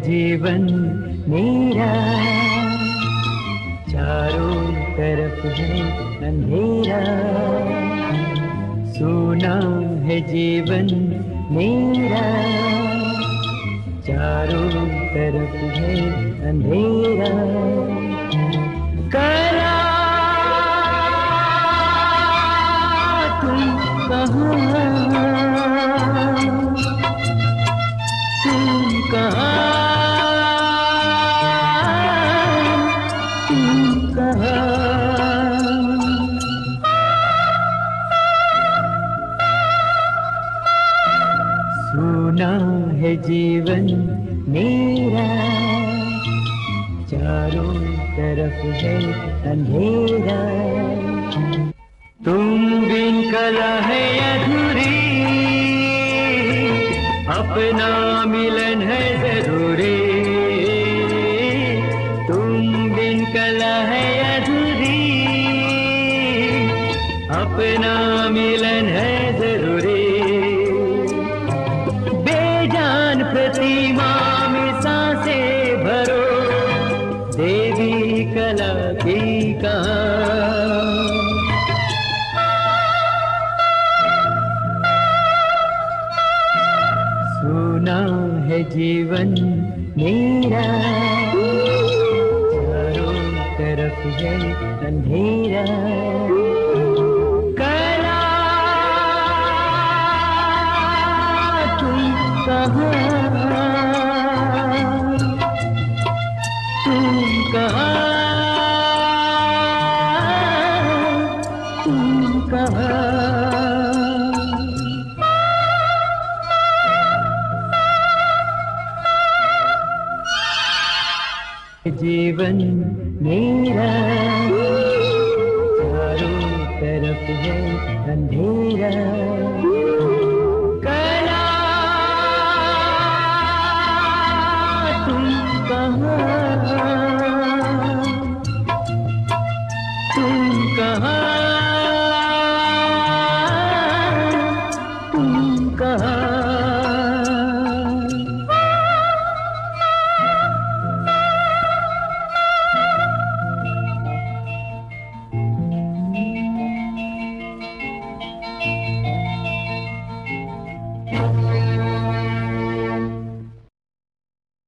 जीवन मेरा, चारों तरफ है अंधेरा। सुना है जीवन मेरा, चारों तरफ है अंधेरा। कला तुम कहाँ, तुम कहाँ, तुम कहाँ। सुना है जीवन मेरा, चारों तरफ है अंधेरा। तुम बिन कला है अधूरी, अपना मिलन है जरूरी। तुम बिन कला है अधूरी, अपना मिलन है जरूरी। बेजान प्रतिमा में सांसें भरो, देवी कला की कहाँ। सुना है जीवन मेरा, चारों तरफ है अंधेरा। कला तुम कहाँ, तुम कहाँ, तुम कहाँ। जीवन मेरा, चारों तरफ है अंधेरा। कला तुम कहाँ, तुम कहाँ, तुम कहाँ।